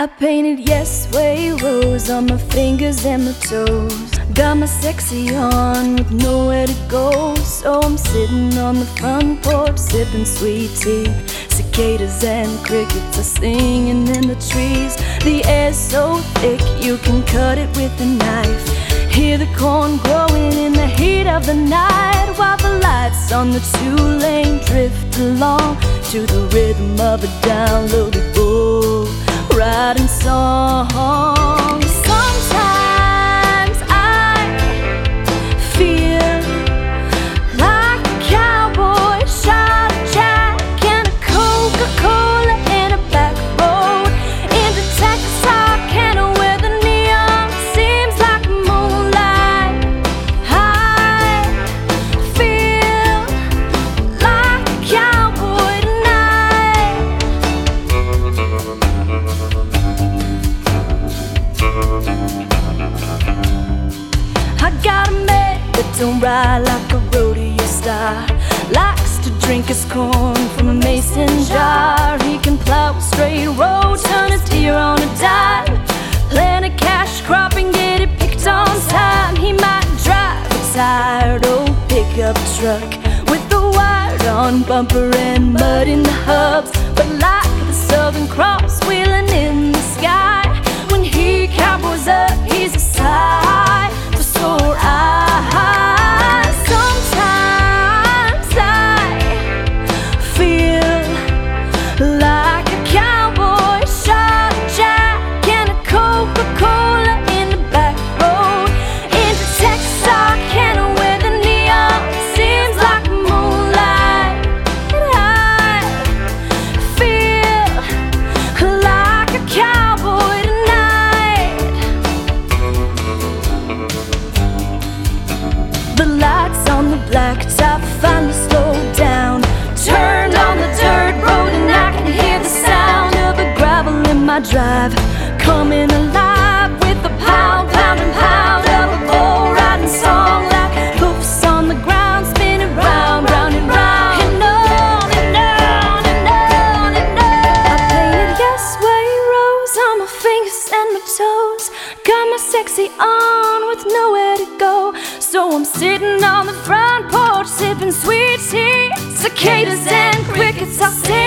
I painted yes way rose on my fingers and my toes. Got my sexy on with nowhere to go. So I'm sitting on the front porch sipping sweet tea. Cicadas and crickets are singing in the trees. The air's so thick you can cut it with a knife. Hear the corn growing in the heat of the night, while the lights on the two-lane drift along to the rhythm of a downloaded bull riding song. Sometimes I feel like a cowboy shot a jack and a Coca-Cola in a back road into Texarkana where the neon seems like moonlight. I feel like a cowboy tonight. I got a man that don't ride like a rodeo star, likes to drink his corn from a mason jar. He can plow a straight road, turn his deer on a dime, plant a cash crop and get it picked on time. He might drive a tired old pickup truck with the white on bumper and mud in the hubs, but like the Southern Cross wheeling in the sky, when he cowboys up, he's a sight for sore eyes. Sometimes I feel like a cowboy shot a jack and a Coca-Cola in the back road into Texarkana where the neon seems like moonlight. And I feel like a cowboy tonight. The lights on the blacktop finally slowed down, turned on the dirt road, and I can hear the sound of the gravel in my drive coming alive with the pound, pound, and pound of a bull riding song, like hoofs on the ground spinning round, round and round, and on and on and on and on. I painted yes way rose on my fingers and my toes. Got my sexy on with nowhere to go. So I'm sitting on the front porch sipping sweet tea. Cicadas and crickets are singing